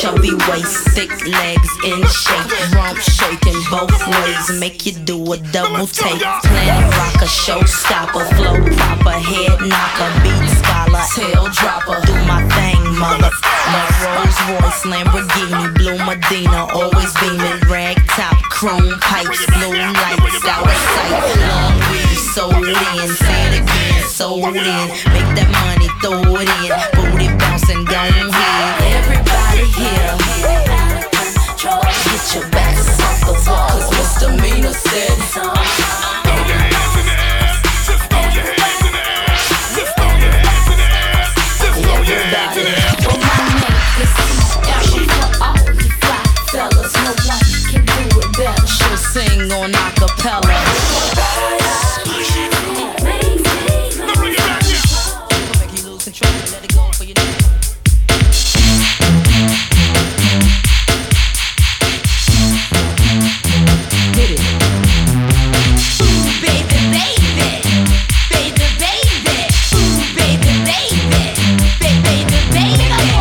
chubby waist, thick legs in shape, rump shaking both ways, make you do a double take. Planet rocker, showstopper, flow proper, head knocker, beat scholar, tail dropper. Do my thing, mother. My Rolls Royce, Lamborghini, Blue Medina, always beaming, rag top, chrome pipes, blue lights, out of sight. Long weed, sold in, say it again, sold in. Make that money, throw it in, booty bouncing, don't hit. Everybody here, get your backs off the wall, 'cause Misdemeanor said. Sing on acapella. Make you lose control, let it go for your